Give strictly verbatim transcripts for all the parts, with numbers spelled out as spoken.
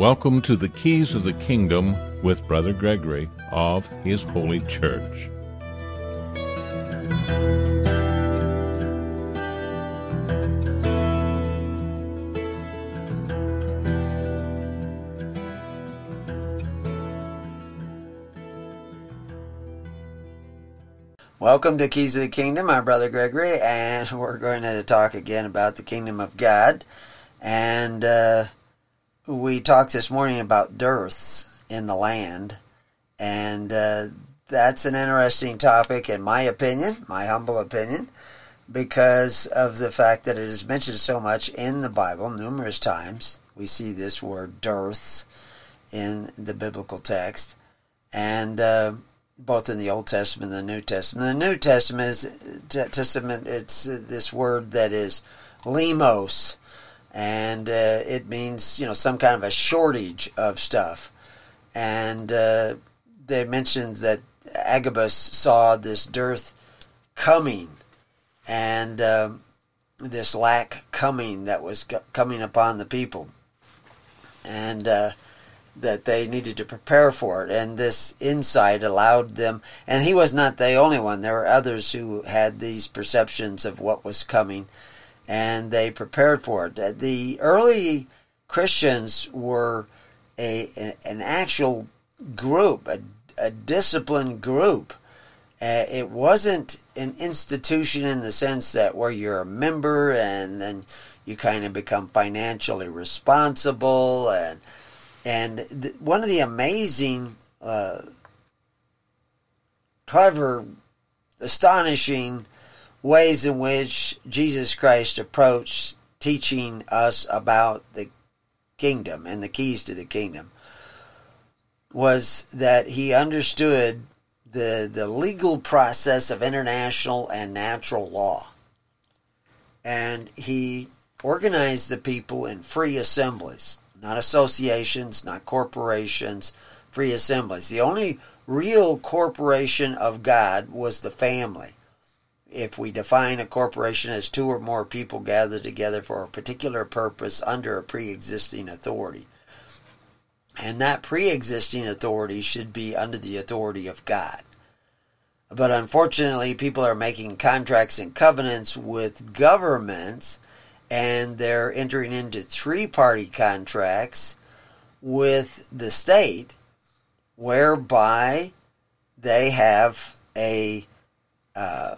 Welcome to the Keys of the Kingdom with Brother Gregory of His Holy Church. Welcome to Keys of the Kingdom. I'm Brother Gregory, and we're going to talk again about the Kingdom of God. And uh, we talked this morning about dearths in the land, and uh, that's an interesting topic in my opinion, my humble opinion, because of the fact that it is mentioned so much in the Bible numerous times. We see this word dearths in the biblical text, and uh, both in the Old Testament and the New Testament. The New Testament is Testament. It's this word that is limos, and uh, it means, you know, some kind of a shortage of stuff. And uh, they mentioned that Agabus saw this dearth coming, and uh, this lack coming that was coming upon the people, and uh, that they needed to prepare for it. And this insight allowed them, and he was not the only one. There were others who had these perceptions of what was coming, and they prepared for it. The early Christians were a an actual group, a, a disciplined group. Uh, it wasn't an institution in the sense that where you're a member and then you kind of become financially responsible. And And th- one of the amazing, uh, clever, astonishing ways in which Jesus Christ approached teaching us about the kingdom and the keys to the kingdom was that he understood the, the legal process of international and natural law. And he organized the people in free assemblies. Not associations, not corporations, free assemblies. The only real corporation of God was the family. If we define a corporation as two or more people gathered together for a particular purpose under a pre-existing authority. And that pre-existing authority should be under the authority of God. But unfortunately, people are making contracts and covenants with governments, and they're entering into three-party contracts with the state, whereby they have a uh,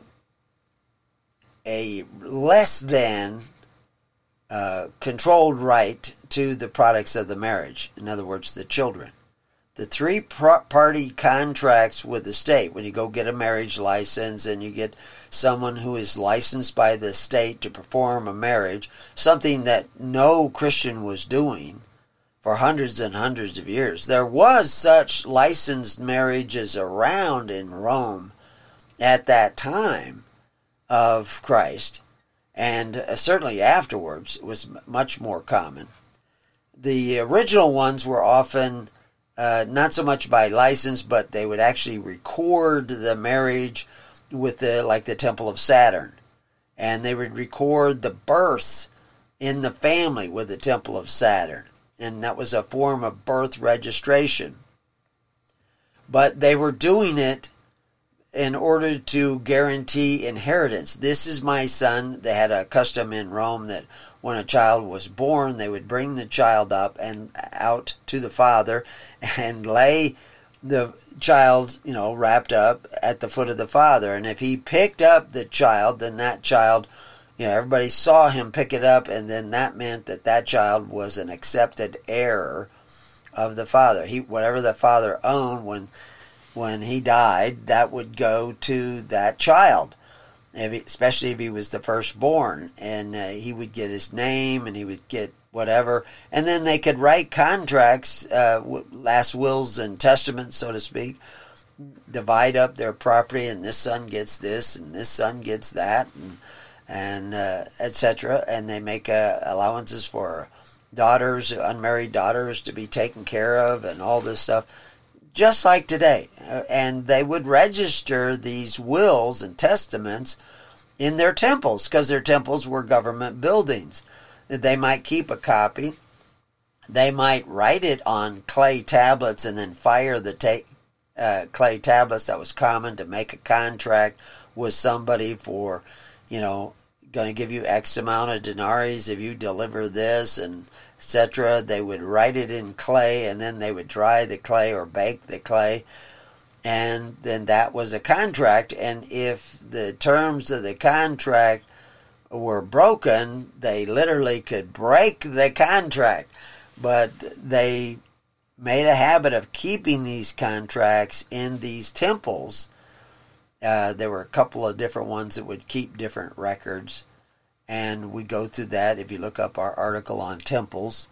a less than uh, controlled right to the products of the marriage. In other words, the children. The three-party contracts with the state, when you go get a marriage license and you get someone who is licensed by the state to perform a marriage, something that no Christian was doing for hundreds and hundreds of years. There was such licensed marriages around in Rome at that time of Christ, and certainly afterwards it was much more common. The original ones were often Uh, not so much by license, but they would actually record the marriage with the, like the Temple of Saturn. And they would record the birth in the family with the Temple of Saturn. And that was a form of birth registration. But they were doing it in order to guarantee inheritance. This is my son. They had a custom in Rome that when a child was born, they would bring the child up and out to the father and lay the child, you know, wrapped up at the foot of the father. And if he picked up the child, then that child, you know, everybody saw him pick it up, and then that meant that that child was an accepted heir of the father. He, whatever the father owned when when he died, that would go to that child. If he, especially if he was the firstborn, and uh, he would get his name, and he would get whatever, and then they could write contracts, uh, last wills and testaments, so to speak, divide up their property, and this son gets this, and this son gets that, and and uh, et cetera. And they make uh, allowances for daughters, unmarried daughters, to be taken care of, and all this stuff. Just like today. And they would register these wills and testaments in their temples, because their temples were government buildings. They might keep a copy they might write it on clay tablets and then fire the ta- uh, clay tablets. That was common to make a contract with somebody for, you know, going to give you X amount of denaries if you deliver this, and et cetera. They would write it in clay, and then they would dry the clay or bake the clay, and then that was a contract. And if the terms of the contract were broken, they literally could break the contract. But they made a habit of keeping these contracts in these temples. Uh, there were a couple of different ones that would keep different records, and we go through that if you look up our article on temples.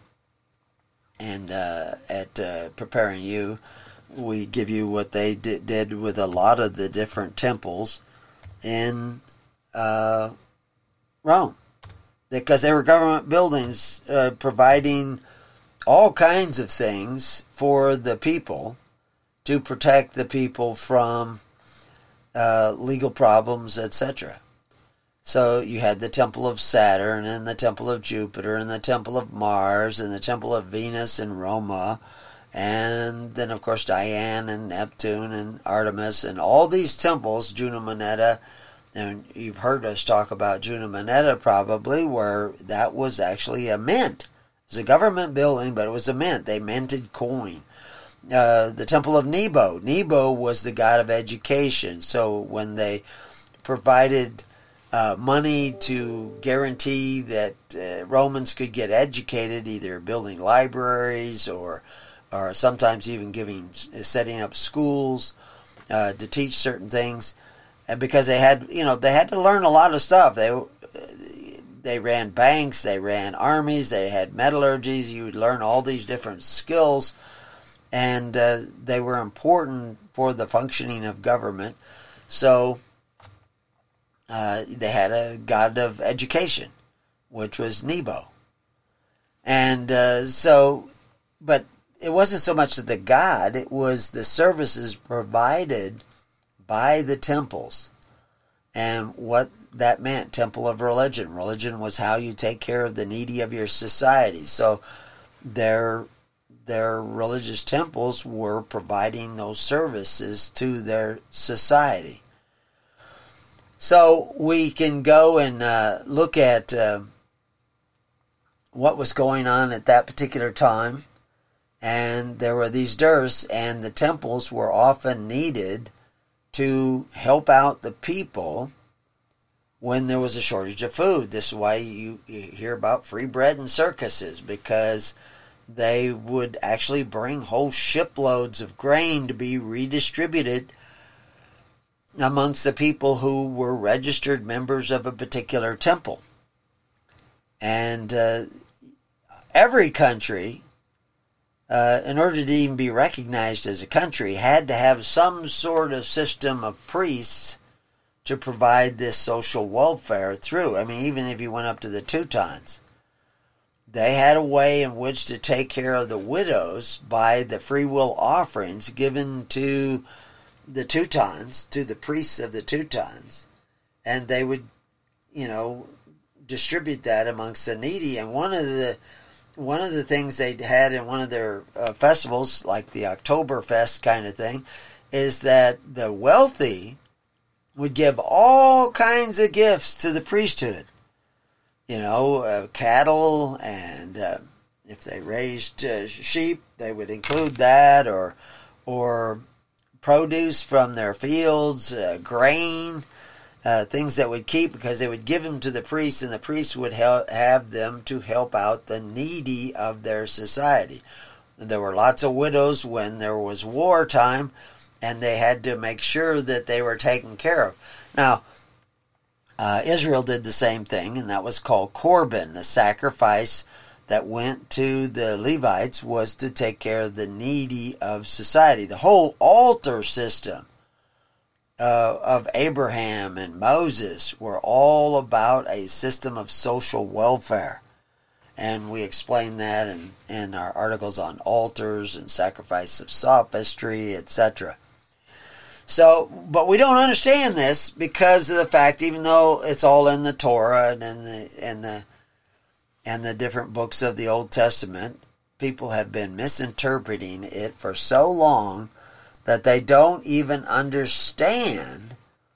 And uh, at uh, Preparing You, we give you what they did, did with a lot of the different temples in uh, Rome, because they were government buildings uh, providing all kinds of things for the people to protect the people from Uh, legal problems, et cetera. So you had the Temple of Saturn, and the Temple of Jupiter, and the Temple of Mars, and the Temple of Venus and Roma, and then of course Diane and Neptune and Artemis, and all these temples, Juno Moneta, and you've heard us talk about Juno Moneta probably, where that was actually a mint. It was a government building, but it was a mint. They minted coin. Uh, the Temple of Nebo. Nebo was the god of education. So when they provided uh, money to guarantee that uh, Romans could get educated, either building libraries or or sometimes even giving setting up schools uh, to teach certain things, and because they had you know they had to learn a lot of stuff. They they ran banks, they ran armies, they had metallurgies. You would learn all these different skills. And uh, they were important for the functioning of government. So uh, they had a god of education, which was Nebo. And uh, so, but it wasn't so much the god, it was the services provided by the temples. And what that meant, temple of religion. Religion was how you take care of the needy of your society. So their Their religious temples were providing those services to their society. So we can go and uh, look at uh, what was going on at that particular time. And there were these dearths, and the temples were often needed to help out the people when there was a shortage of food. This is why you, you hear about free bread and circuses, because they would actually bring whole shiploads of grain to be redistributed amongst the people who were registered members of a particular temple. And uh, every country, uh, in order to even be recognized as a country, had to have some sort of system of priests to provide this social welfare through. I mean, even if you went up to the Teutons, they had a way in which to take care of the widows by the free will offerings given to the Teutons, to the priests of the Teutons, and they would, you know, distribute that amongst the needy. And one of the one of the things they had in one of their uh, festivals, like the Oktoberfest kind of thing, is that the wealthy would give all kinds of gifts to the priesthood. You know, uh, cattle, and uh, if they raised uh, sheep, they would include that, or or produce from their fields, uh, grain, uh, things that would keep, because they would give them to the priests, and the priests would help, have them to help out the needy of their society. There were lots of widows when there was wartime, and they had to make sure that they were taken care of. Now, uh, Israel did the same thing, and that was called Korban. The sacrifice that went to the Levites was to take care of the needy of society. The whole altar system uh, of Abraham and Moses were all about a system of social welfare. And we explain that in, in our articles on altars and sacrifice of sophistry, et cetera. So, but we don't understand this because of the fact, even though it's all in the Torah and in the and the and the different books of the Old Testament, people have been misinterpreting it for so long that they don't even understand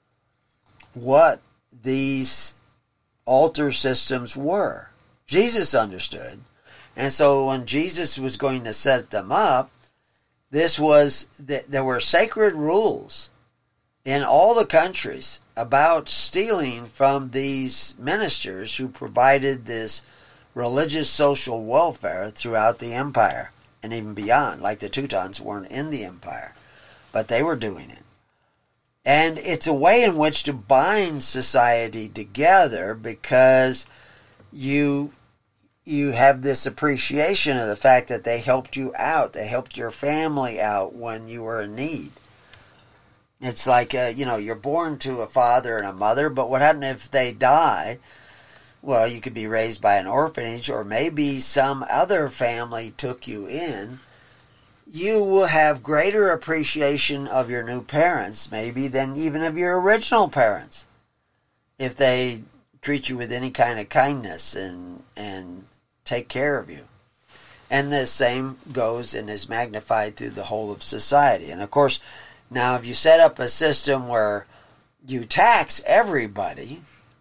what these altar systems were. Jesus understood. And so when Jesus was going to set them up, this was, there were sacred rules in all the countries about stealing from these ministers who provided this religious social welfare throughout the empire and even beyond. Like the Teutons weren't in the empire, but they were doing it. And it's a way in which to bind society together, because you you have this appreciation of the fact that they helped you out. They helped your family out when you were in need. It's like, uh, you know, you're born to a father and a mother, but what happens if they die? Well, you could be raised by an orphanage, or maybe some other family took you in. You will have greater appreciation of your new parents, maybe, than even of your original parents, if they treat you with any kind of kindness and and take care of you. And the same goes and is magnified through the whole of society. And of course, now if you set up a system where you tax everybody,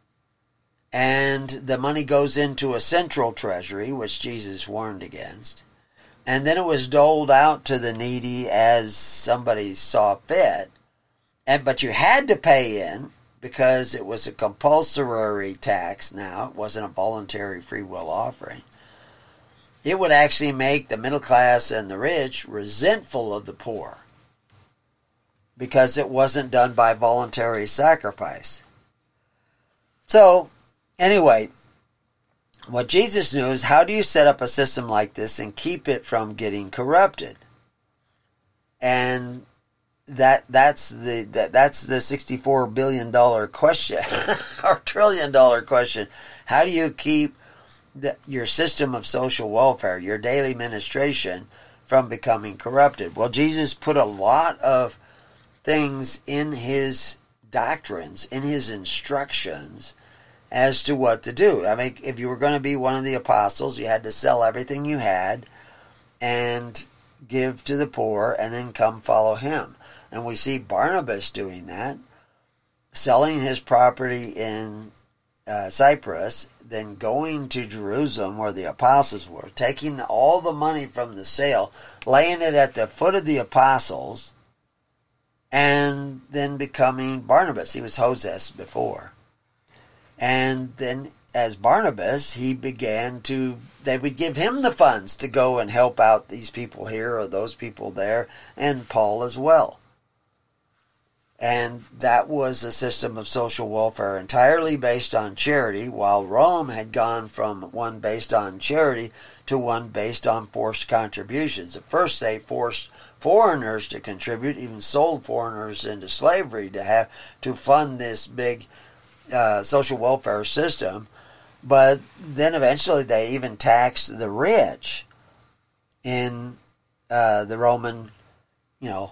and the money goes into a central treasury, which Jesus warned against, and then it was doled out to the needy as somebody saw fit, and but you had to pay in because it was a compulsory tax now. It wasn't a voluntary free will offering. It would actually make the middle class and the rich resentful of the poor because it wasn't done by voluntary sacrifice. So, anyway, what Jesus knew is, how do you set up a system like this and keep it from getting corrupted? And that that's the that, that's the sixty-four billion dollars question, or trillion dollar question. How do you keep the, your system of social welfare, your daily administration, from becoming corrupted? Well, Jesus put a lot of things in his doctrines, in his instructions, as to what to do. I mean, if you were going to be one of the apostles, you had to sell everything you had and give to the poor, and then come follow him. And we see Barnabas doing that, selling his property in uh, Cyprus, then going to Jerusalem where the apostles were, taking all the money from the sale, laying it at the foot of the apostles, and then becoming Barnabas. He was Joses before. And then as Barnabas, he began to, they would give him the funds to go and help out these people here or those people there, and Paul as well. And that was a system of social welfare entirely based on charity, while Rome had gone from one based on charity to one based on forced contributions. At first they forced foreigners to contribute, even sold foreigners into slavery to have to fund this big uh, social welfare system. But then eventually they even taxed the rich in uh, the Roman, you know,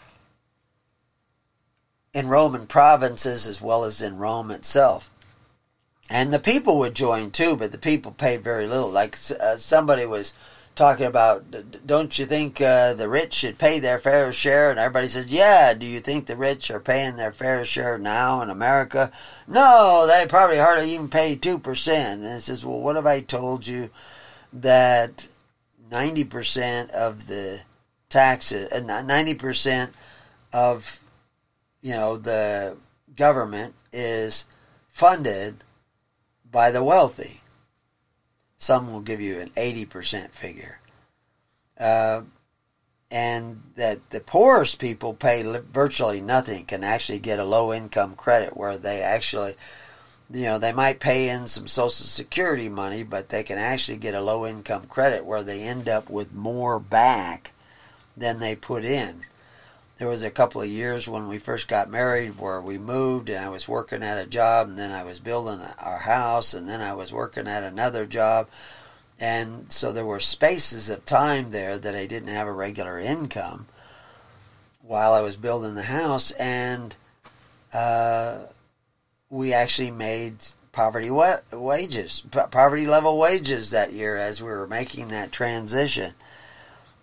in Roman provinces as well as in Rome itself. And the people would join too, but the people paid very little. Like uh, somebody was talking about, don't you think uh, the rich should pay their fair share? And everybody says, yeah, do you think the rich are paying their fair share now in America? No, they probably hardly even pay two percent. And it says, well, what have I told you that ninety percent of the taxes, and uh, ninety percent of, you know, the government is funded by the wealthy? Some will give you an eighty percent figure. Uh, and that the poorest people pay virtually nothing, can actually get a low-income credit where they actually, you know, they might pay in some Social Security money, but they can actually get a low-income credit where they end up with more back than they put in. There was a couple of years when we first got married where we moved, and I was working at a job, and then I was building our house, and then I was working at another job. And so there were spaces of time there that I didn't have a regular income while I was building the house, and uh, we actually made poverty wa- wages, poverty level wages that year as we were making that transition.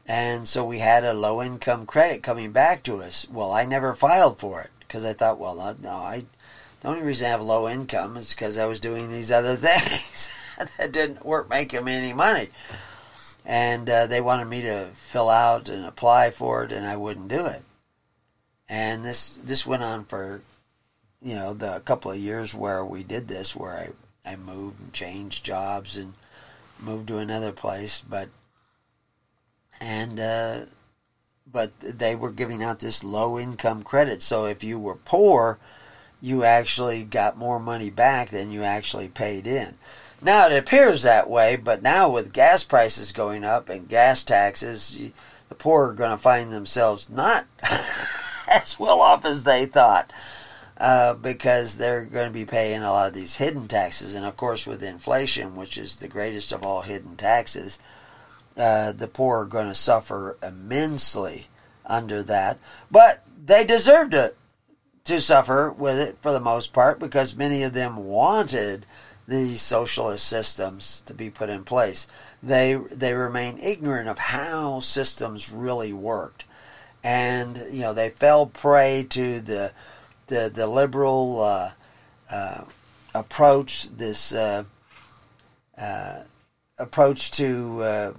And so we had a low-income credit coming back to us. Well, I never filed for it because I thought, well, no, I, the only reason I have low income is because I was doing these other things that didn't work making me any money. And uh, they wanted me to fill out and apply for it, and I wouldn't do it. And this this went on for, you know, the couple of years where we did this, where I, I moved and changed jobs and moved to another place, but and uh, but they were giving out this low income credit. So if you were poor, you actually got more money back than you actually paid in. Now it appears that way, but now with gas prices going up and gas taxes, you, the poor are going to find themselves not as well off as they thought, uh, because they're going to be paying a lot of these hidden taxes. And of course, with inflation, which is the greatest of all hidden taxes, uh, the poor are going to suffer immensely under that. But they deserve to to suffer with it for the most part, because many of them wanted the socialist systems to be put in place. They they remain ignorant of how systems really worked, and you know they fell prey to the the the liberal uh, uh, approach, this uh, uh, approach to uh,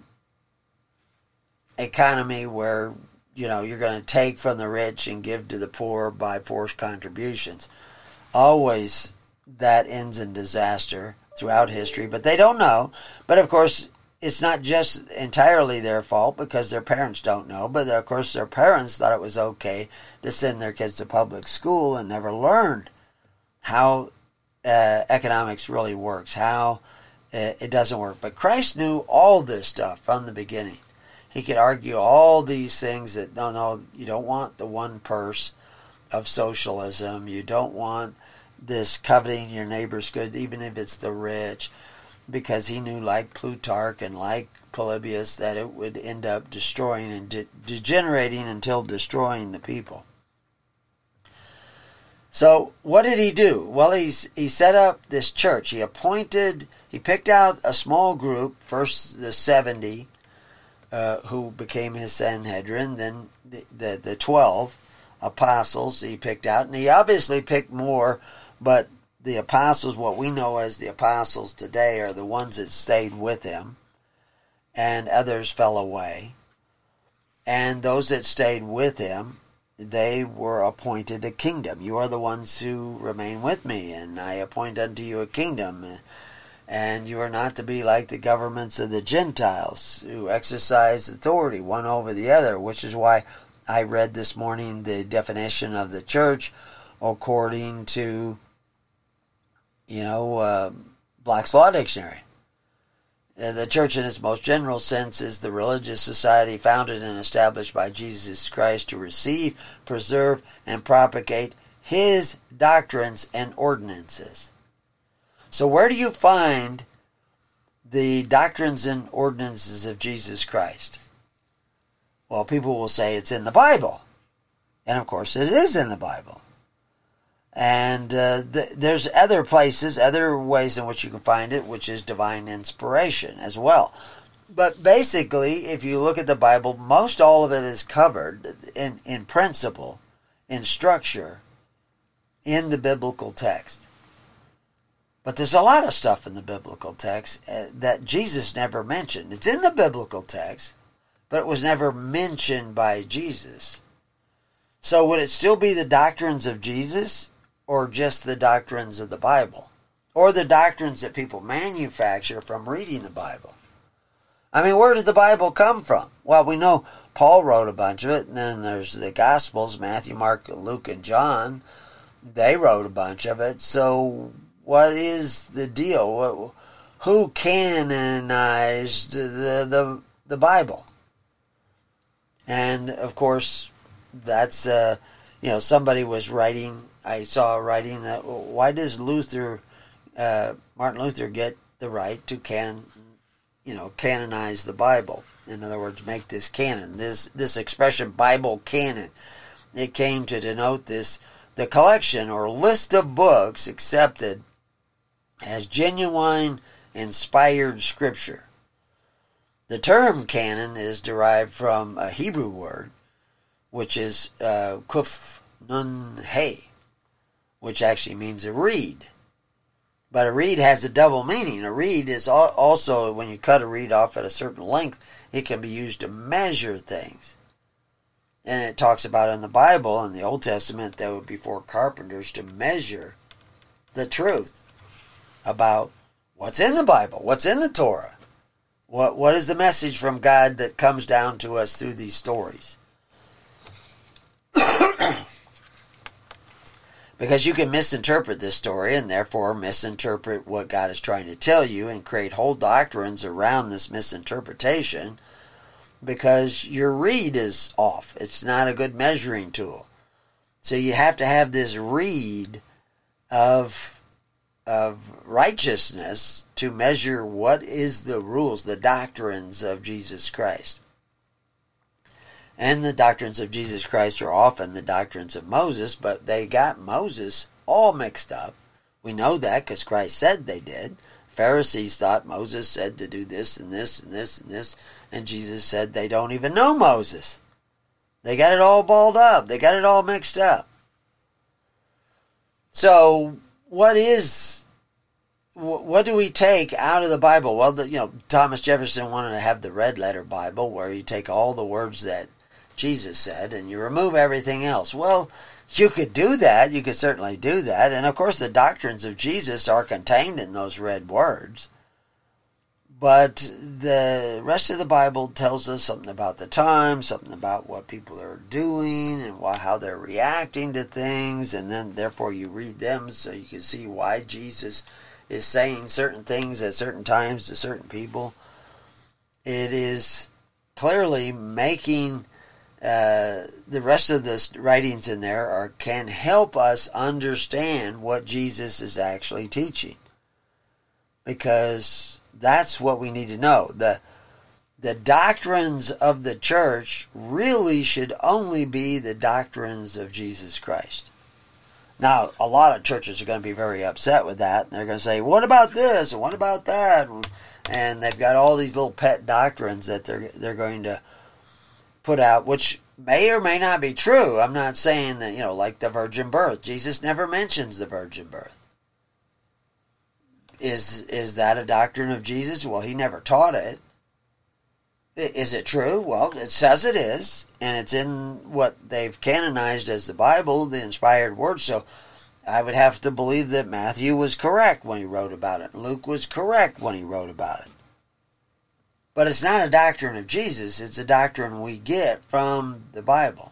economy where you know you're going to take from the rich and give to the poor by forced contributions. Always. That ends in disaster throughout history, but they don't know. But of course, it's not just entirely their fault because their parents don't know. But of course, their parents thought it was okay to send their kids to public school and never learned how uh, economics really works, how uh, it doesn't work. But Christ knew all this stuff from the beginning. He could argue all these things that, no, no, you don't want the one purse of socialism. You don't want this coveting your neighbor's good, even if it's the rich, because he knew, like Plutarch and like Polybius, that it would end up destroying and de- degenerating until destroying the people. So what did he do? Well, he's, he set up this church. He appointed, he picked out a small group, first the seventy, uh, who became his Sanhedrin, then the, the, the twelve apostles he picked out, and he obviously picked more. But the apostles, what we know as the apostles today, are the ones that stayed with him, and others fell away. And those that stayed with him, they were appointed a kingdom. You are the ones who remain with me, and I appoint unto you a kingdom. And you are not to be like the governments of the Gentiles, who exercise authority one over the other, which is why I read this morning the definition of the church according to you know, uh, Black's Law Dictionary. Uh, the church in its most general sense is the religious society founded and established by Jesus Christ to receive, preserve, and propagate his doctrines and ordinances. So where do you find the doctrines and ordinances of Jesus Christ? Well, people will say it's in the Bible. And of course it is in the Bible. And uh, th- there's other places, other ways in which you can find it, which is divine inspiration as well. But basically, if you look at the Bible, most all of it is covered in, in principle, in structure, in the biblical text. But there's a lot of stuff in the biblical text uh, that Jesus never mentioned. It's in the biblical text, but it was never mentioned by Jesus. So would it still be the doctrines of Jesus, or just the doctrines of the Bible? Or the doctrines that people manufacture from reading the Bible? I mean, where did the Bible come from? Well, we know Paul wrote a bunch of it, and then there's the Gospels, Matthew, Mark, Luke, and John. They wrote a bunch of it. So what is the deal? Who canonized the, the, the Bible? And, of course, that's, uh, you know, somebody was writing, I saw writing that, why does Luther, uh, Martin Luther get the right to canon, you know, canonize the Bible? In other words, make this canon. This, this expression, Bible canon, it came to denote this, the collection or list of books accepted as genuine, inspired scripture. The term canon is derived from a Hebrew word, which is uh, kuf nun he, which actually means a reed. But a reed has a double meaning. A reed is also, when you cut a reed off at a certain length, it can be used to measure things. And it talks about in the Bible, in the Old Testament, that would be for carpenters to measure the truth about what's in the Bible, what's in the Torah. What What is the message from God that comes down to us through these stories? Because you can misinterpret this story and therefore misinterpret what God is trying to tell you and create whole doctrines around this misinterpretation because your reed is off. It's not a good measuring tool. So you have to have this reed of, of righteousness to measure what is the rules, the doctrines of Jesus Christ. And the doctrines of Jesus Christ are often the doctrines of Moses, but they got Moses all mixed up. We know that because Christ said they did. Pharisees thought Moses said to do this and this and this and this, and Jesus said they don't even know Moses. They got it all balled up. They got it all mixed up. So what is, what do we take out of the Bible? Well, the, you know, Thomas Jefferson wanted to have the red letter Bible where you take all the words that Jesus said, and you remove everything else. Well, you could do that. You could certainly do that. And of course, the doctrines of Jesus are contained in those red words. But the rest of the Bible tells us something about the time, something about what people are doing, and why, how they're reacting to things. And then, therefore, you read them so you can see why Jesus is saying certain things at certain times to certain people. It is clearly making Uh, the rest of the writings in there are can help us understand what Jesus is actually teaching, because that's what we need to know. The the doctrines of the church really should only be the doctrines of Jesus Christ. Now, a lot of churches are going to be very upset with that, and they're going to say, "What about this? And what about that?" And they've got all these little pet doctrines that they're they're going to put out, which may or may not be true. I'm not saying that, you know, like the virgin birth. Jesus never mentions the virgin birth. Is is that a doctrine of Jesus? Well, he never taught it. Is it true? Well, it says it is, and it's in what they've canonized as the Bible, the inspired word. So I would have to believe that Matthew was correct when he wrote about it. Luke was correct when he wrote about it. But it's not a doctrine of Jesus. It's a doctrine we get from the Bible.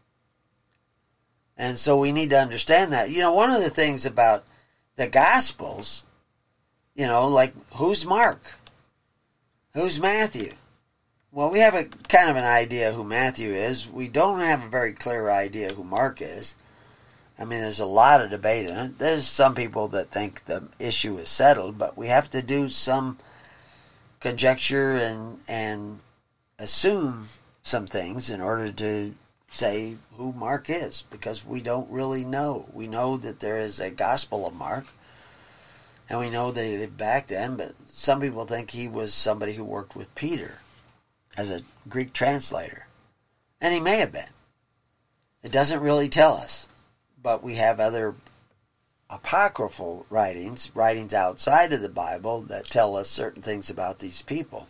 And so we need to understand that. You know, one of the things about the Gospels, you know, like, who's Mark? Who's Matthew? Well, we have a kind of an idea who Matthew is. We don't have a very clear idea who Mark is. I mean, there's a lot of debate in it. There's some people that think the issue is settled, but we have to do some conjecture and and assume some things in order to say who Mark is, because we don't really know. We know that there is a Gospel of Mark, and we know that he lived back then, but some people think he was somebody who worked with Peter as a Greek translator. And he may have been. It doesn't really tell us, but we have other apocryphal writings, writings outside of the Bible, that tell us certain things about these people.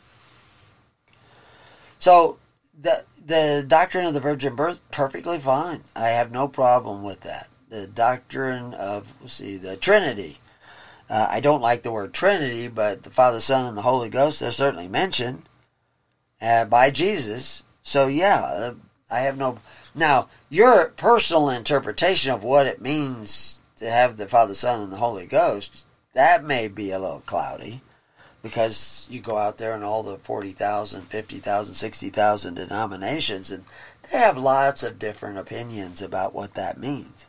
So, the the doctrine of the virgin birth, perfectly fine. I have no problem with that. The doctrine of, let's see, the Trinity. Uh, I don't like the word Trinity, but the Father, Son, and the Holy Ghost, they're certainly mentioned uh, by Jesus. So, yeah, uh, I have no... Now, your personal interpretation of what it means to have the Father, Son, and the Holy Ghost, that may be a little cloudy, because you go out there and all the forty thousand, fifty thousand, sixty thousand denominations, and they have lots of different opinions about what that means.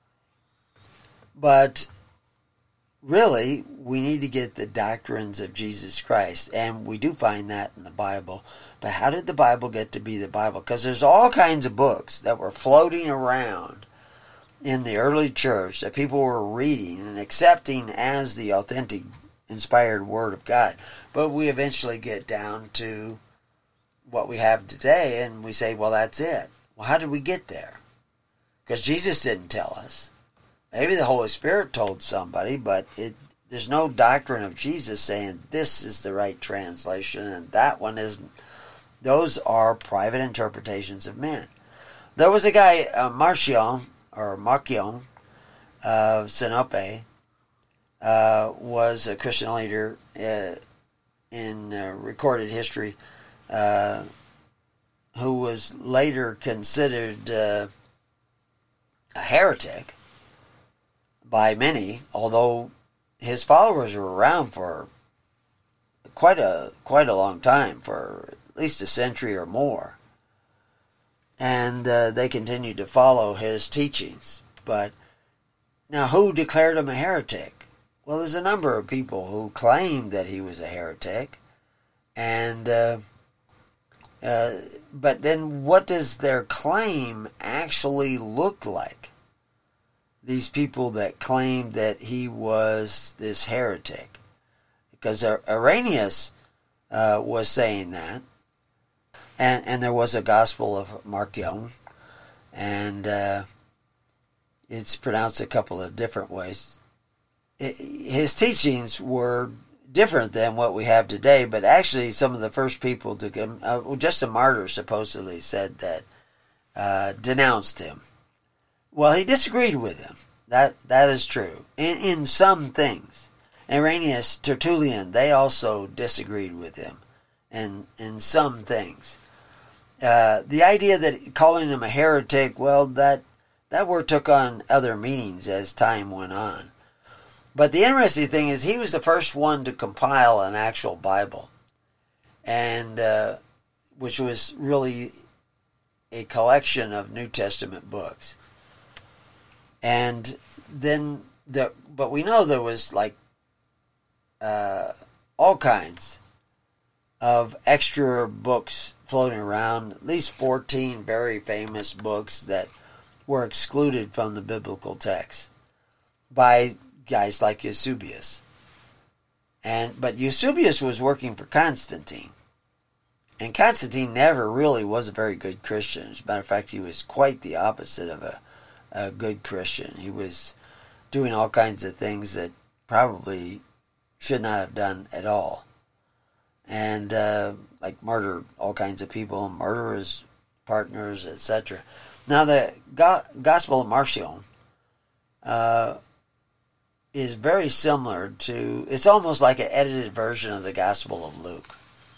But really, we need to get the doctrines of Jesus Christ, and we do find that in the Bible. But how did the Bible get to be the Bible? Because there's all kinds of books that were floating around in the early church that people were reading and accepting as the authentic inspired Word of God. But we eventually get down to what we have today, and we say, well, that's it. Well, how did we get there? Because Jesus didn't tell us. Maybe the Holy Spirit told somebody, but it, there's no doctrine of Jesus saying this is the right translation and that one isn't. Those are private interpretations of men. There was a guy, uh, Marcion, or Marcion, of Sinope, uh, was a Christian leader uh, in uh, recorded history, uh, who was later considered uh, a heretic by many, although his followers were around for quite a quite a long time, for at least a century or more. And uh, they continued to follow his teachings. But now, who declared him a heretic? Well, there's a number of people who claimed that he was a heretic. And, uh, uh, but then what does their claim actually look like? These people that claimed that he was this heretic. Because Irenaeus uh, was saying that. And, and there was a Gospel of Marcion, and uh, it's pronounced a couple of different ways. It, his teachings were different than what we have today, but actually some of the first people to come, uh, well, just a martyr supposedly said that, uh, denounced him. Well, he disagreed with him. That that is true. In, in some things. Irenaeus, Tertullian, they also disagreed with him in, in some things. Uh, the idea that calling him a heretic, well, that that word took on other meanings as time went on. But the interesting thing is he was the first one to compile an actual Bible, and uh, which was really a collection of New Testament books. And then, the, but we know there was like uh, all kinds of extra books floating around, at least fourteen very famous books that were excluded from the biblical text by guys like Eusebius. And but Eusebius was working for Constantine. And Constantine never really was a very good Christian. As a matter of fact, he was quite the opposite of a, a good Christian. He was doing all kinds of things that probably should not have done at all. And uh, like murder all kinds of people, murder his partners, et cetera. Now the Go- Gospel of Marcion uh, is very similar to, it's almost like an edited version of the Gospel of Luke.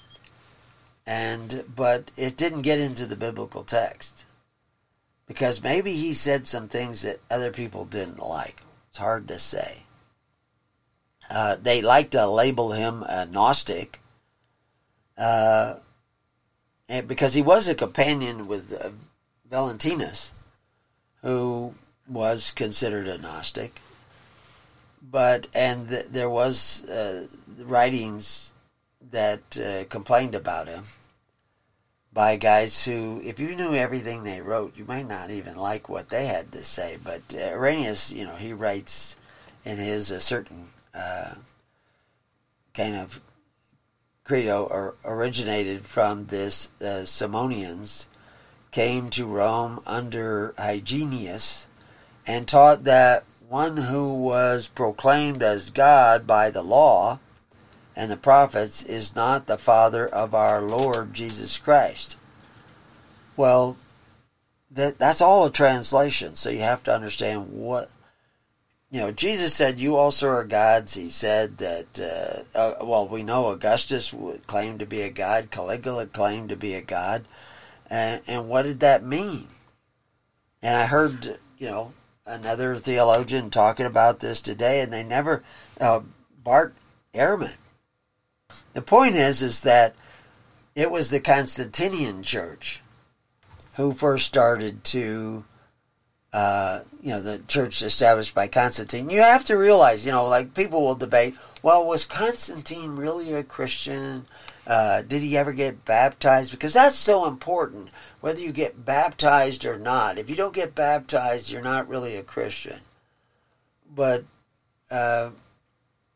And but it didn't get into the biblical text because maybe he said some things that other people didn't like. It's hard to say. Uh, they like to label him a Gnostic. Uh, and because he was a companion with uh, Valentinus, who was considered a Gnostic, but and th- there was uh, writings that uh, complained about him by guys who, if you knew everything they wrote, you might not even like what they had to say. But uh, Irenaeus, you know, he writes in his a certain uh, kind of credo or originated from this uh, Simonians, came to Rome under Hyginus, and taught that one who was proclaimed as God by the law and the prophets is not the Father of our Lord Jesus Christ. Well, that that's all a translation, so you have to understand what, you know, Jesus said, you also are gods. He said that, uh, uh, well, we know Augustus would claim to be a god. Caligula claimed to be a god. And, and what did that mean? And I heard, you know, another theologian talking about this today, and they never, uh, Bart Ehrman. The point is, is that it was the Constantinian church who first started to, Uh, you know, the church established by Constantine. You have to realize, you know, like people will debate, well, was Constantine really a Christian? Uh, did he ever get baptized? Because that's so important, whether you get baptized or not. If you don't get baptized, you're not really a Christian. But uh,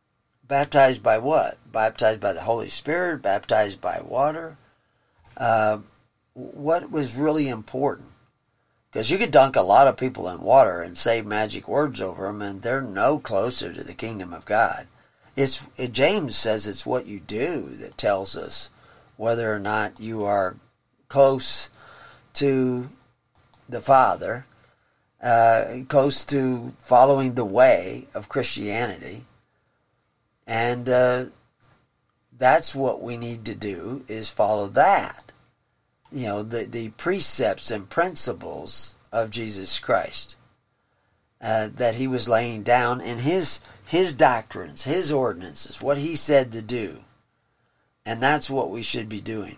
Baptized by what? Baptized by the Holy Spirit? Baptized by water? Uh, what was really important? Because you could dunk a lot of people in water and say magic words over them, and they're no closer to the kingdom of God. It's it, James says it's what you do that tells us whether or not you are close to the Father, uh, close to following the way of Christianity. And uh, that's what we need to do, is follow that. You know, the, the precepts and principles of Jesus Christ uh, that he was laying down in his his doctrines, his ordinances, what he said to do. And that's what we should be doing.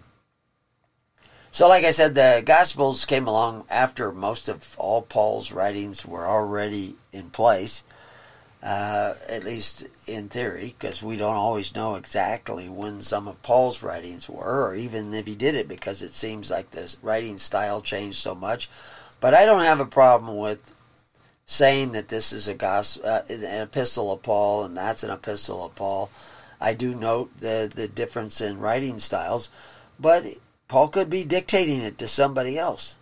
So like I said, the Gospels came along after most of all Paul's writings were already in place, uh, at least in theory, because we don't always know exactly when some of Paul's writings were, or even if he did it, because it seems like the writing style changed so much. But I don't have a problem with saying that this is a gospel, uh, an epistle of Paul, and that's an epistle of Paul. I do note the, the difference in writing styles, but Paul could be dictating it to somebody else.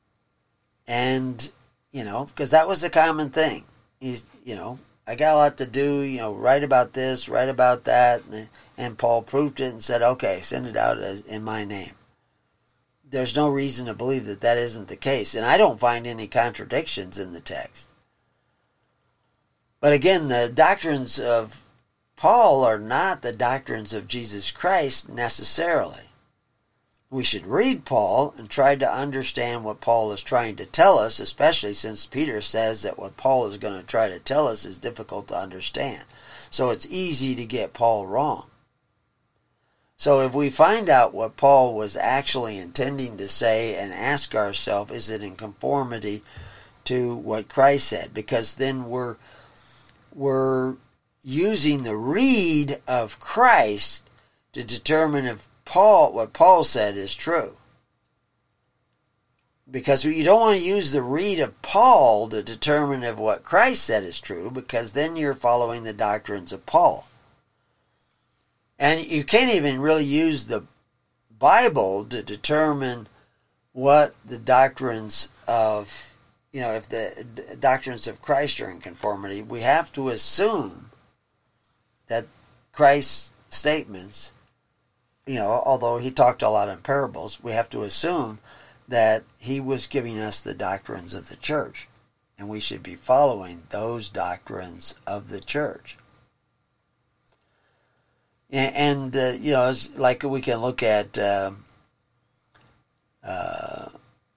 And, you know, because that was the common thing. He's, you know, I got a lot to do, you know, write about this, write about that. And, and Paul proved it and said, okay, send it out as, in my name. There's no reason to believe that that isn't the case. And I don't find any contradictions in the text. But again, the doctrines of Paul are not the doctrines of Jesus Christ necessarily. We should read Paul and try to understand what Paul is trying to tell us, especially since Peter says that what Paul is going to try to tell us is difficult to understand. So it's easy to get Paul wrong. So if we find out what Paul was actually intending to say and ask ourselves, is it in conformity to what Christ said? Because then we're we're using the reed of Christ to determine if Paul, what Paul said is true. Because you don't want to use the reed of Paul to determine if what Christ said is true, because then you're following the doctrines of Paul. And you can't even really use the Bible to determine what the doctrines of, you know, if the doctrines of Christ are in conformity. We have to assume that Christ's statements, you know, although he talked a lot in parables, we have to assume that he was giving us the doctrines of the church. And we should be following those doctrines of the church. And, uh, you know, it's like we can look at uh, uh,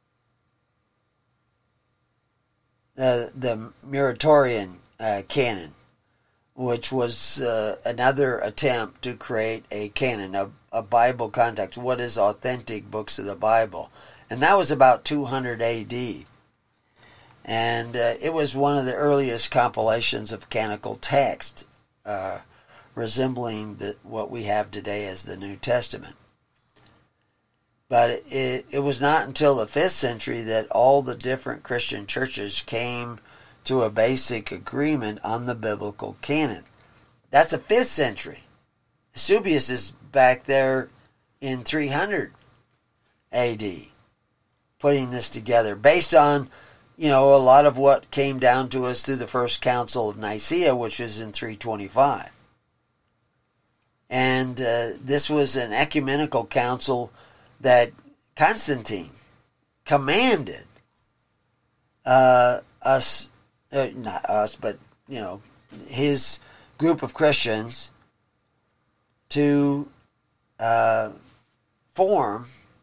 the, the Muratorian uh, canon, which was uh, another attempt to create a canon, a, a Bible context. What is authentic books of the Bible? And that was about two hundred A D. And uh, it was one of the earliest compilations of canonical text, uh, resembling the, what we have today as the New Testament. But it, it was not until the fifth century that all the different Christian churches came to a basic agreement on the biblical canon. That's the fifth century. Eusebius is back there in three hundred A D, putting this together based on, you know, a lot of what came down to us through the First Council of Nicaea, which was in three twenty-five. And uh, this was an ecumenical council that Constantine commanded uh, us, uh, not us, but, you know, his group of Christians to uh, form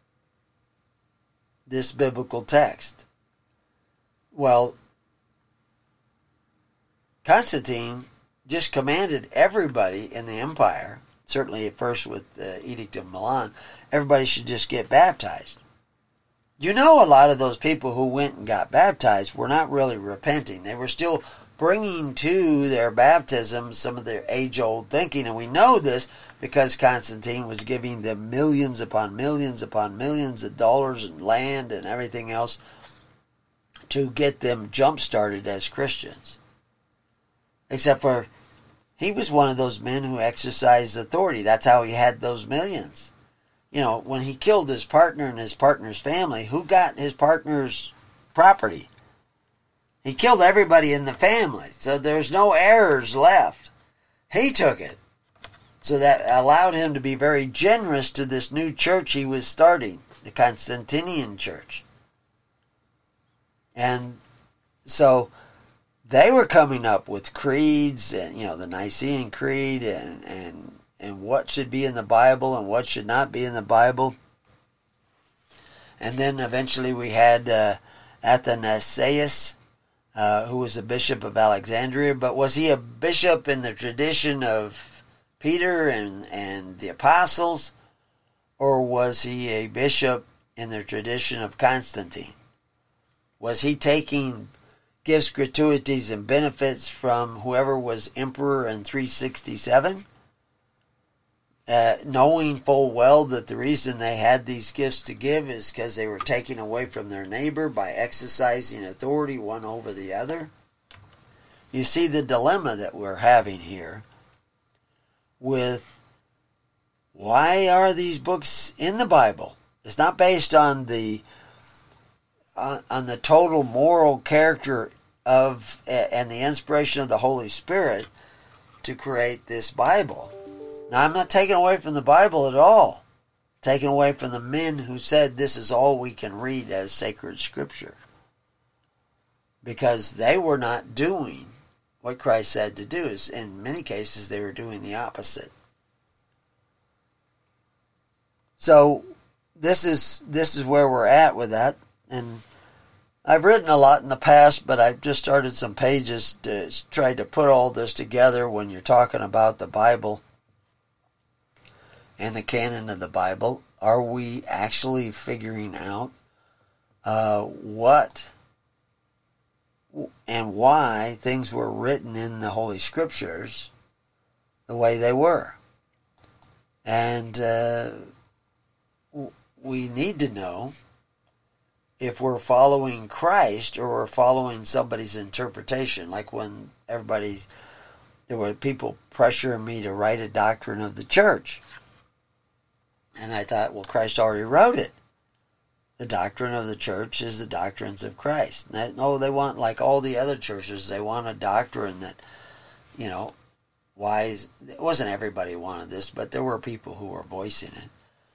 this biblical text. Well, Constantine just commanded everybody in the empire, certainly at first with the Edict of Milan, everybody should just get baptized. You know, a lot of those people who went and got baptized were not really repenting. They were still bringing to their baptism some of their age-old thinking, and we know this because Constantine was giving them millions upon millions upon millions of dollars and land and everything else to get them jump-started as Christians. Except for he was one of those men who exercised authority. That's how he had those millions. You know, when he killed his partner and his partner's family, who got his partner's property? He killed everybody in the family, so there's no heirs left. He took it. So that allowed him to be very generous to this new church he was starting, the Constantinian church. And so they were coming up with creeds and, you know, the Nicene Creed and, and, and what should be in the Bible and what should not be in the Bible. And then eventually we had uh, Athanasius, uh, who was a bishop of Alexandria. But was he a bishop in the tradition of Peter and, and the apostles? Or was he a bishop in the tradition of Constantine? Was he taking gifts, gratuities, and benefits from whoever was emperor in three sixty-seven, uh, knowing full well that the reason they had these gifts to give is because they were taking away from their neighbor by exercising authority one over the other? You see the dilemma that we're having here with why are these books in the Bible? It's not based on the on, on the total moral character of and the inspiration of the Holy Spirit to create this Bible. Now, I'm not taking away from the Bible at all. Taking away from the men who said this is all we can read as sacred scripture. Because they were not doing what Christ said to do. Is in many cases, they were doing the opposite. So, this is this is where we're at with that. And I've written a lot in the past, but I've just started some pages to try to put all this together when you're talking about the Bible and the canon of the Bible. Are we actually figuring out uh, what and why things were written in the Holy Scriptures the way they were? And uh, we need to know if we're following Christ or we're following somebody's interpretation. Like when everybody, there were people pressuring me to write a doctrine of the church. And I thought, well, Christ already wrote it. The doctrine of the church is the doctrines of Christ. And that, no, they want, like all the other churches, they want a doctrine that, you know, why is, it wasn't everybody wanted this, but there were people who were voicing it.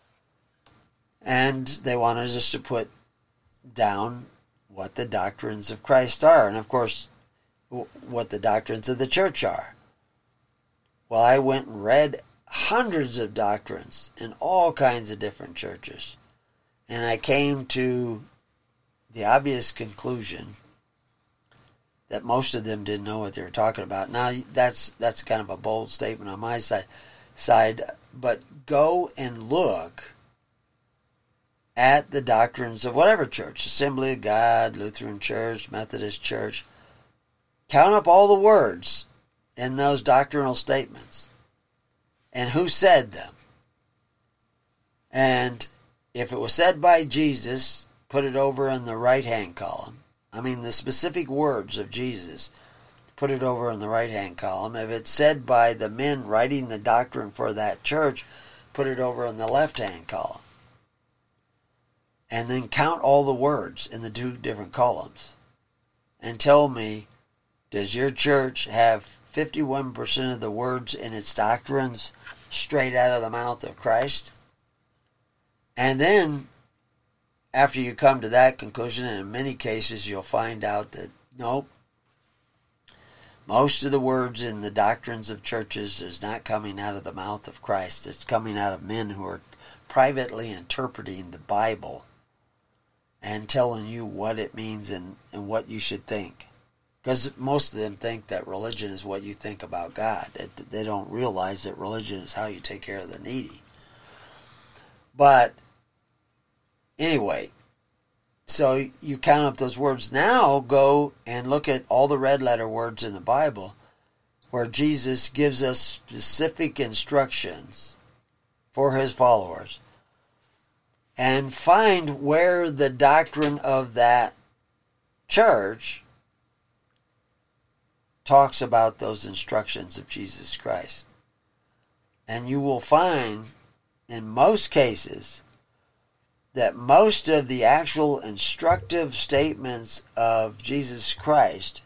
And they wanted us to put down what the doctrines of Christ are, and of course what the doctrines of the church are. Well, I went and read hundreds of doctrines in all kinds of different churches, and I came to the obvious conclusion that most of them didn't know what they were talking about. Now, that's that's kind of a bold statement on my side, side but go and look at the doctrines of whatever church, Assembly of God, Lutheran Church, Methodist Church. Count up all the words in those doctrinal statements and who said them. And if it was said by Jesus, put it over in the right-hand column. I mean, the specific words of Jesus, put it over in the right-hand column. If it's said by the men writing the doctrine for that church, put it over in the left-hand column. And then count all the words in the two different columns. And tell me, does your church have fifty-one percent of the words in its doctrines straight out of the mouth of Christ? And then, after you come to that conclusion, and in many cases you'll find out that, nope, most of the words in the doctrines of churches is not coming out of the mouth of Christ. It's coming out of men who are privately interpreting the Bible and telling you what it means and, and what you should think. Because most of them think that religion is what you think about God. It, they don't realize that religion is how you take care of the needy. But anyway, so you count up those words. Now go and look at all the red letter words in the Bible where Jesus gives us specific instructions for his followers. And find where the doctrine of that church talks about those instructions of Jesus Christ. And you will find, in most cases, that most of the actual instructive statements of Jesus Christ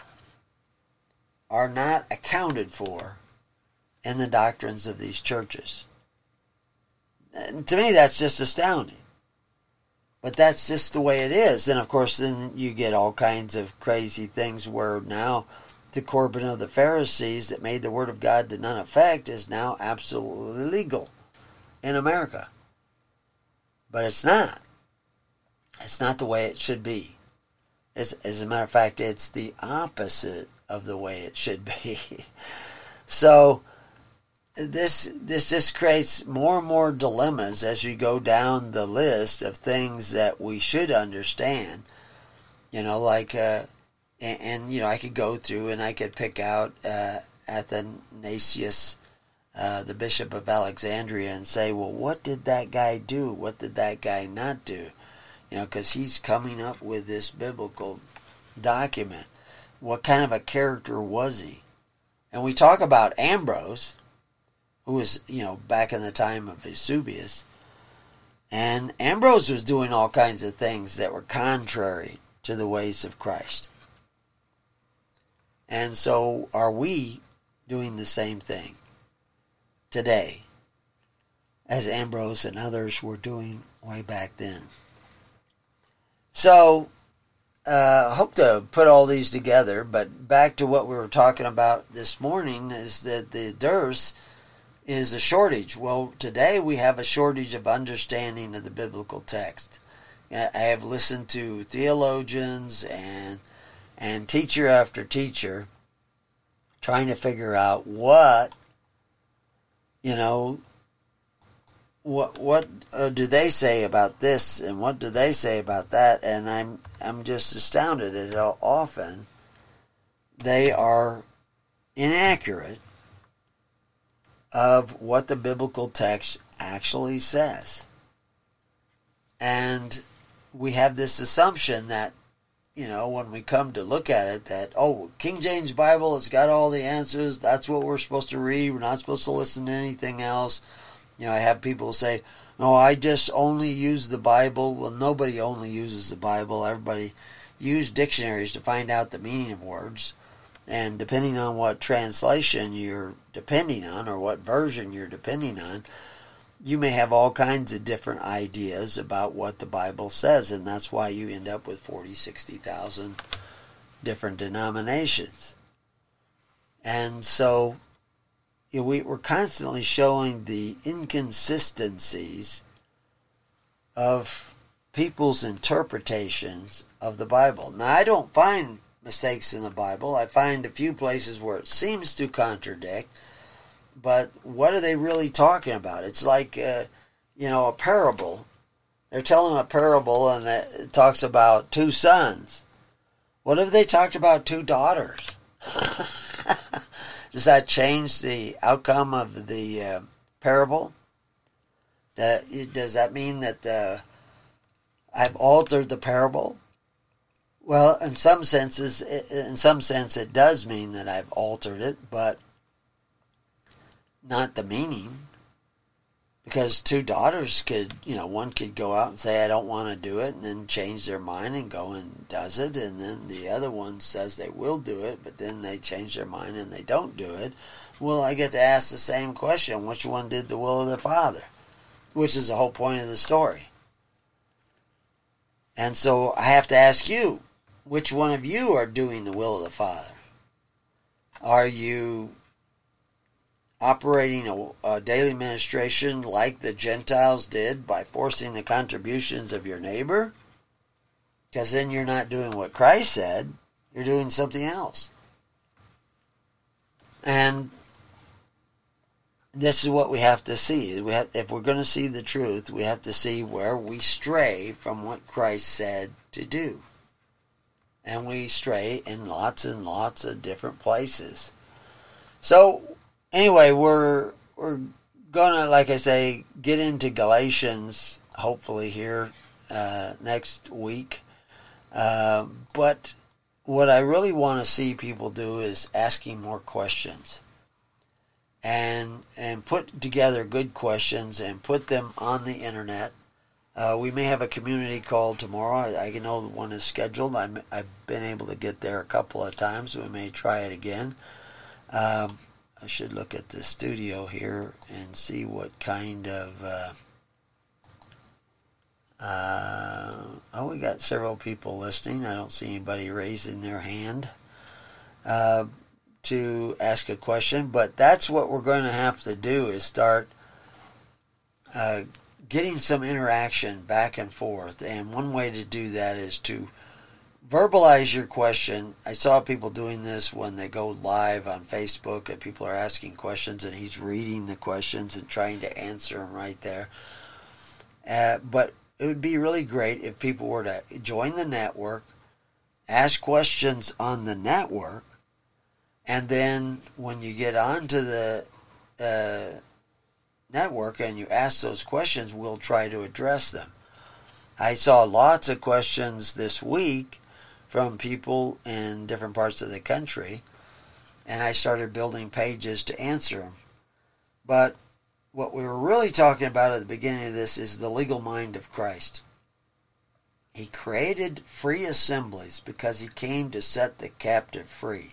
are not accounted for in the doctrines of these churches. And to me, that's just astounding. But that's just the way it is. And of course, then you get all kinds of crazy things where now the Corban of the Pharisees that made the Word of God to none effect is now absolutely legal in America. But it's not. It's not the way it should be. As, as a matter of fact, it's the opposite of the way it should be. So this this just creates more and more dilemmas as you go down the list of things that we should understand. You know, like, uh, and, and you know, I could go through and I could pick out uh, Athanasius, uh, the Bishop of Alexandria, and say, well, what did that guy do? What did that guy not do? You know, because he's coming up with this biblical document. What kind of a character was he? And we talk about Ambrose, who was, you know, back in the time of Eusebius. And Ambrose was doing all kinds of things that were contrary to the ways of Christ. And so are we doing the same thing today as Ambrose and others were doing way back then? So, I uh, hope to put all these together, but back to what we were talking about this morning is that the dearth is a shortage. Well, today we have a shortage of understanding of the biblical text. I have listened to theologians and and teacher after teacher trying to figure out what, you know, what what uh, do they say about this and what do they say about that, and I'm I'm just astounded at how often they are inaccurate of what the biblical text actually says. And we have this assumption that, you know, when we come to look at it, that, oh, King James Bible has got all the answers, that's what we're supposed to read, we're not supposed to listen to anything else. You know, I have people say, no, I just only use the Bible. Well, nobody only uses the Bible. Everybody use dictionaries to find out the meaning of words. And depending on what translation you're depending on or what version you're depending on, you may have all kinds of different ideas about what the Bible says. And that's why you end up with forty, sixty thousand different denominations. And so you know, we, we're constantly showing the inconsistencies of people's interpretations of the Bible. Now, I don't find mistakes in the Bible. I find a few places where it seems to contradict, but what are they really talking about? It's like, uh, you know, a parable. They're telling a parable and it talks about two sons. What if they talked about two daughters? Does that change the outcome of the uh, parable? Does that mean that the, I've altered the parable? Well, in some senses, in some sense, it does mean that I've altered it, but not the meaning. Because two daughters could, you know, one could go out and say, I don't want to do it, and then change their mind and go and does it. And then the other one says they will do it, but then they change their mind and they don't do it. Well, I get to ask the same question. Which one did the will of the Father? Which is the whole point of the story. And so I have to ask you, which one of you are doing the will of the Father? Are you operating a, a daily ministration like the Gentiles did by forcing the contributions of your neighbor? Because then you're not doing what Christ said. You're doing something else. And this is what we have to see. We have, if we're going to see the truth, we have to see where we stray from what Christ said to do. And we stray in lots and lots of different places. So, anyway, we're we're gonna, like I say, get into Galatians hopefully here uh, next week. Uh, but what I really want to see people do is asking more questions. And and put together good questions and put them on the internet. Uh, we may have a community call tomorrow. I, I know the one is scheduled. I'm, I've been able to get there a couple of times. We may try it again. Um, I should look at the studio here and see what kind of... Uh, uh, oh, we got several people listening. I don't see anybody raising their hand uh, to ask a question. But that's what we're going to have to do, is start... Uh, getting some interaction back and forth. And one way to do that is to verbalize your question. I saw people doing this when they go live on Facebook and people are asking questions and he's reading the questions and trying to answer them right there. Uh, but it would be really great if people were to join the network, ask questions on the network, and then when you get onto the uh, network and you ask those questions, we'll try to address them. I saw lots of questions this week from people in different parts of the country, and I started building pages to answer them. But what we were really talking about at the beginning of this is the legal mind of Christ. He created free assemblies because he came to set the captive free.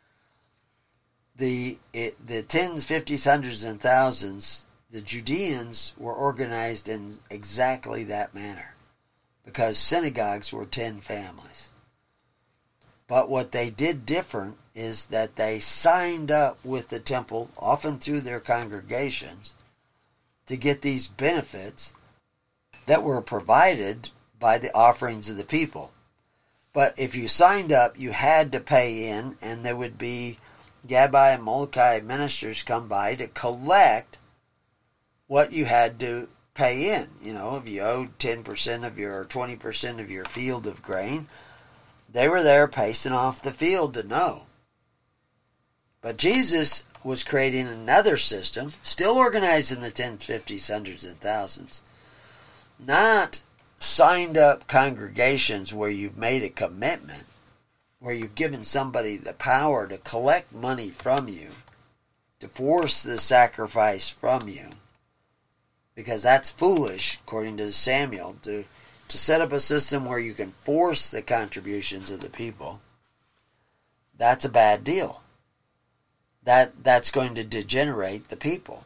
The it, the tens, fifties, hundreds, and thousands, the Judeans were organized in exactly that manner, because synagogues were ten families. But what they did different is that they signed up with the temple, often through their congregations, to get these benefits that were provided by the offerings of the people. But if you signed up, you had to pay in, and there would be Gabbai and Molokai ministers come by to collect what you had to pay in. You know, if you owed ten percent of your, or twenty percent of your field of grain, they were there pacing off the field to know. But Jesus was creating another system, still organized in the tens, fifties, hundreds, and thousands. Not signed up congregations where you've made a commitment, where you've given somebody the power to collect money from you, to force the sacrifice from you. Because that's foolish, according to Samuel, to, to set up a system where you can force the contributions of the people. That's a bad deal. That that's going to degenerate the people.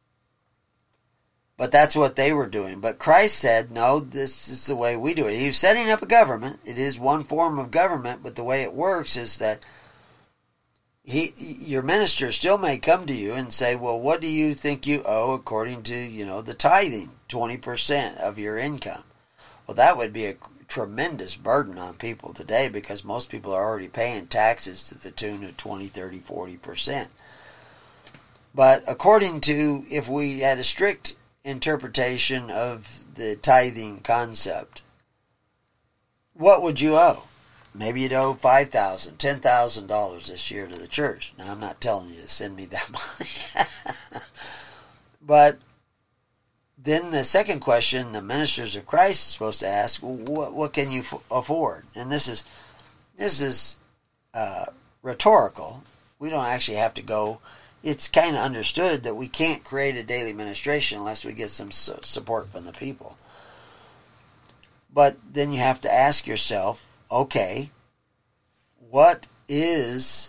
But that's what they were doing. But Christ said, no, this is the way we do it. He was setting up a government. It is one form of government, but the way it works is that He, your minister still may come to you and say, well, what do you think you owe according to, you know, the tithing, twenty percent of your income? Well, that would be a tremendous burden on people today, because most people are already paying taxes to the tune of twenty, thirty, forty percent. But according to, if we had a strict interpretation of the tithing concept, what would you owe? Maybe you'd owe five thousand dollars, ten thousand dollars this year to the church. Now, I'm not telling you to send me that money. But then the second question the ministers of Christ are supposed to ask, well, what, what can you f- afford? And this is this is uh, rhetorical. We don't actually have to go. It's kind of understood that we can't create a daily ministration unless we get some su- support from the people. But then you have to ask yourself, okay, what is,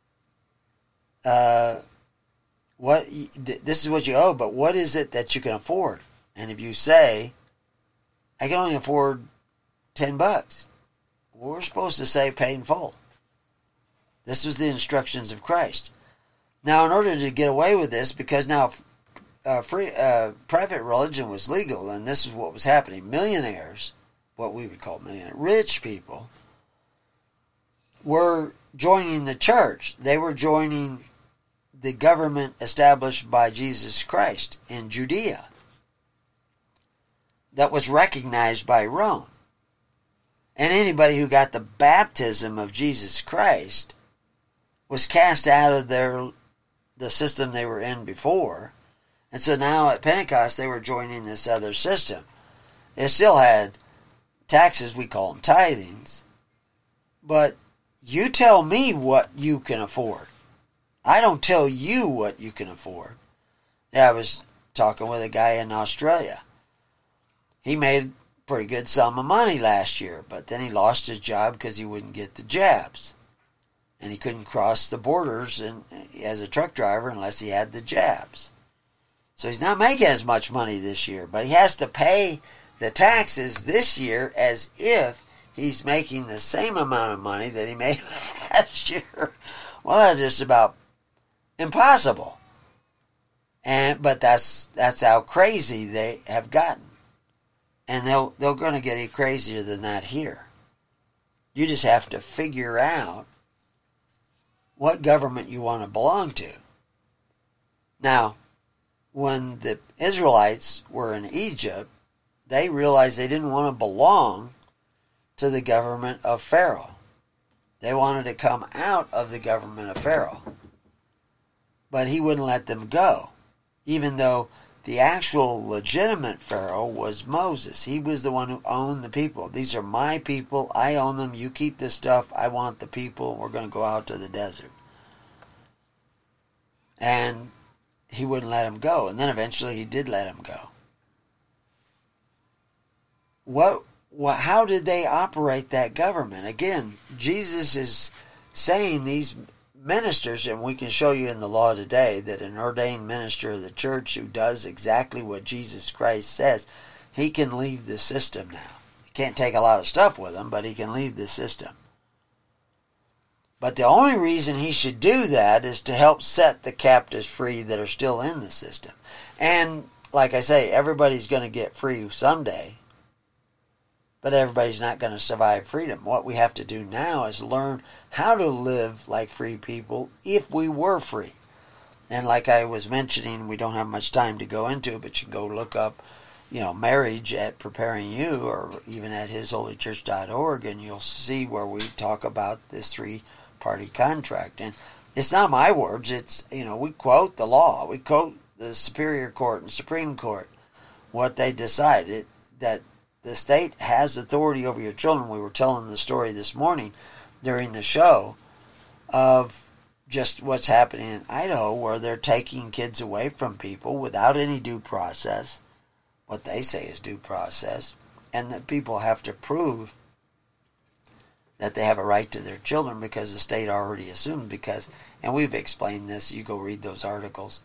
uh, what, this is what you owe, but what is it that you can afford? And if you say, I can only afford ten bucks, well, we're supposed to say pay in full. This was the instructions of Christ. Now, in order to get away with this, because now uh, free uh, private religion was legal, and this is what was happening, millionaires, what we would call millionaires, rich people, were joining the church. They were joining the government established by Jesus Christ in Judea that was recognized by Rome. And anybody who got the baptism of Jesus Christ was cast out of their the system they were in before. And so now at Pentecost they were joining this other system. They still had taxes, we call them tithings, but You tell me what you can afford. I don't tell you what you can afford. Yeah, I was talking with a guy in Australia. He made a pretty good sum of money last year, but then he lost his job because he wouldn't get the jabs. And he couldn't cross the borders and, as a truck driver unless he had the jabs. So he's not making as much money this year, but he has to pay the taxes this year as if he's making the same amount of money that he made last year. Well, that's just about impossible. And but that's that's how crazy they have gotten. And they'll they're going to get even crazier than that here. You just have to figure out what government you want to belong to. Now, when the Israelites were in Egypt, they realized they didn't want to belong to the government of Pharaoh. They wanted to come out of the government of Pharaoh. But he wouldn't let them go, even though the actual legitimate Pharaoh was Moses. He was the one who owned the people. These are my people. I own them. You keep this stuff. I want the people. We're going to go out to the desert. And he wouldn't let him go. And then eventually he did let him go. What, what, how did they operate that government? Again, Jesus is saying these ministers, and we can show you in the law today that an ordained minister of the church who does exactly what Jesus Christ says, he can leave the system now. He can't take a lot of stuff with him, but he can leave the system. But the only reason he should do that is to help set the captives free that are still in the system. And like I say, everybody's going to get free someday, but everybody's not going to survive freedom. What we have to do now is learn how to live like free people if we were free. And like I was mentioning, we don't have much time to go into it, but you can go look up, you know, marriage at Preparing You, or even at his holy church dot org, and you'll see where we talk about this three-party contract. And it's not my words. It's, you know, we quote the law. We quote the Superior Court and Supreme Court, what they decided, that the state has authority over your children. We were telling the story this morning during the show of just what's happening in Idaho, where they're taking kids away from people without any due process, what they say is due process, and that people have to prove that they have a right to their children because the state already assumed, because, and we've explained this, you go read those articles,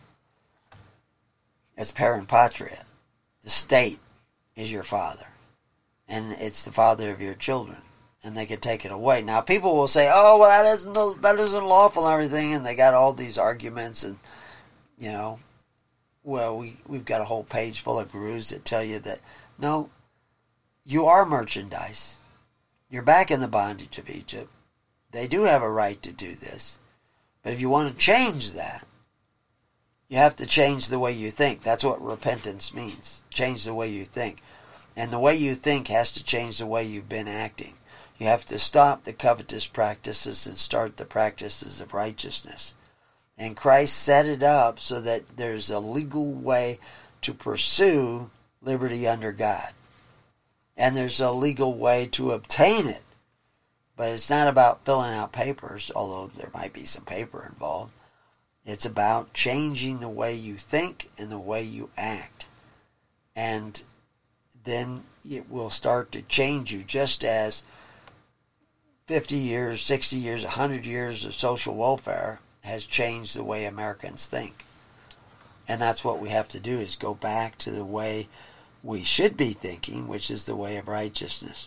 it's parent patria. The state is your father, and it's the father of your children, and they could take it away. Now, people will say, oh, well, that isn't, that isn't lawful and everything, and they got all these arguments, and, you know, well, we, we've got a whole page full of gurus that tell you that, no, you are merchandise. You're back in the bondage of Egypt. They do have a right to do this. But if you want to change that, you have to change the way you think. That's what repentance means. Change the way you think. And the way you think has to change the way you've been acting. You have to stop the covetous practices and start the practices of righteousness. And Christ set it up so that there's a legal way to pursue liberty under God. And there's a legal way to obtain it. But it's not about filling out papers, although there might be some paper involved. It's about changing the way you think and the way you act. And then it will start to change you, just as fifty years, sixty years, one hundred years of social welfare has changed the way Americans think. And that's what we have to do, is go back to the way we should be thinking, which is the way of righteousness.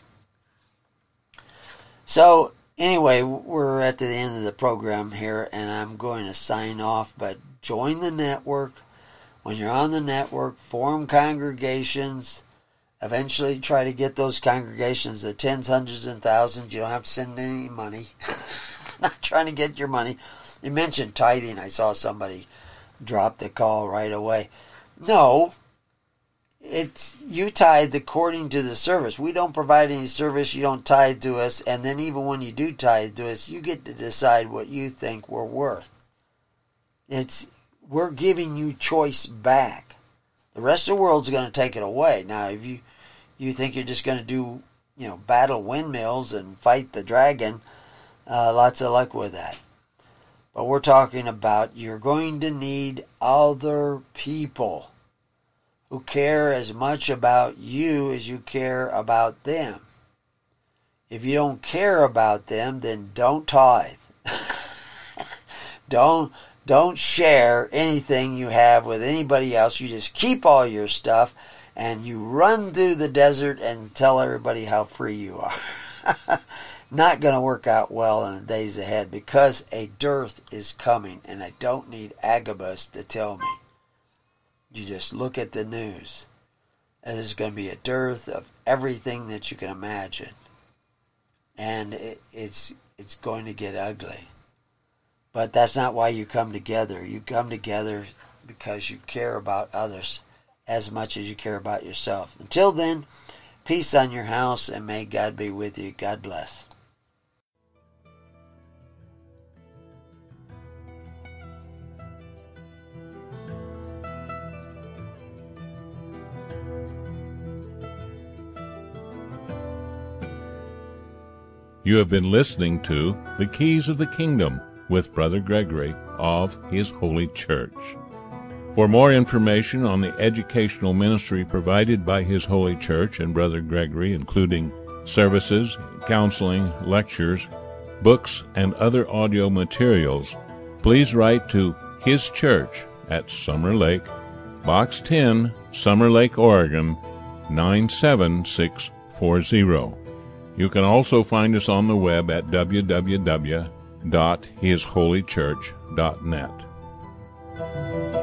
So, anyway, we're at the end of the program here, and I'm going to sign off, but join the network. When you're on the network, form congregations. Eventually try to get those congregations to tens, hundreds, and thousands. You don't have to send any money. Not trying to get your money. You mentioned tithing. I saw somebody drop the call right away. No, it's you tithe according to the service. We don't provide any service. You don't tithe to us. And then even when you do tithe to us, you get to decide what you think we're worth. It's we're giving you choice back. The rest of the world's going to take it away. Now, if you you think you're just going to do, you know, battle windmills and fight the dragon, Uh, lots of luck with that. But we're talking about you're going to need other people who care as much about you as you care about them. If you don't care about them, then don't tithe. don't don't share anything you have with anybody else. You just keep all your stuff and you run through the desert and tell everybody how free you are. Not going to work out well in the days ahead because a dearth is coming, and I don't need Agabus to tell me. You just look at the news, and there's going to be a dearth of everything that you can imagine, and it, it's it's going to get ugly. But that's not why you come together. You come together because you care about others as much as you care about yourself. Until then, peace on your house, and may God be with you. God bless. You have been listening to The Keys of the Kingdom with Brother Gregory of His Holy Church. For more information on the educational ministry provided by His Holy Church and Brother Gregory, including services, counseling, lectures, books, and other audio materials, please write to His Church at Summer Lake, Box ten, Summer Lake, Oregon, nine seven six four zero. You can also find us on the web at w w w dot his holy church dot net.